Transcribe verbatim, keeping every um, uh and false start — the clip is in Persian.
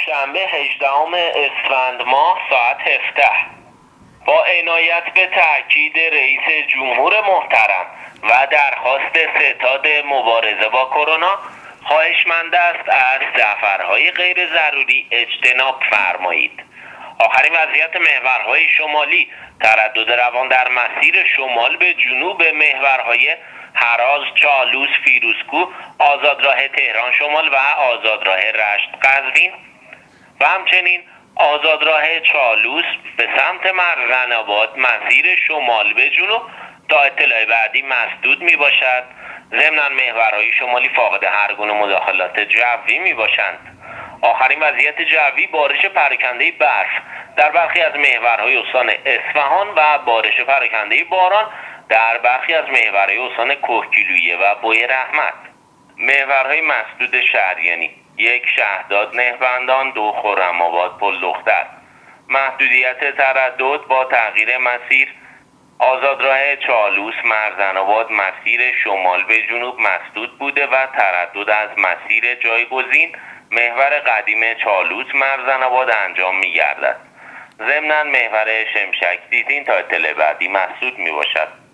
شنبه هجدهم اسفند ماه ساعت هفده با عنایت به تاکید رئیس جمهور محترم و درخواست ستاد مبارزه با کرونا، خواهشمند است از سفرهای غیر ضروری اجتناب فرمایید. آخرین وضعیت محورهای شمالی: تردد روان در مسیر شمال به جنوب محورهای هراز، چالوس، فیروزکوه، آزادراه تهران شمال و آزادراه رشت قزوین و همچنین آزادراه چالوس به سمت مرزن‌آباد مسیر شمال به جنوب تا اطلاع بعدی مسدود می باشد. ضمناً محورهای شمالی فاقد هر گونه مداخلات جوی می باشند. آخرین وضعیت جوی: بارش پراکنده برف در برخی از محورهای استان اصفهان و بارش پراکنده باران در برخی از محورهای استان کهگیلویه و بوی رحمت. محورهای مسدود شهریانی: یک شهداد نهبندان، دو خرم‌آباد پل دختر. محدودیت تردد با تغییر مسیر: آزادراه چالوس مرزن‌آباد مسیر شمال به جنوب مسدود بوده و تردد از مسیر جایگزین محور قدیم چالوس مرزن‌آباد انجام می‌گردد. ضمناً محور شمشک دیزین تا اطلاع بعدی مسدود می‌باشد.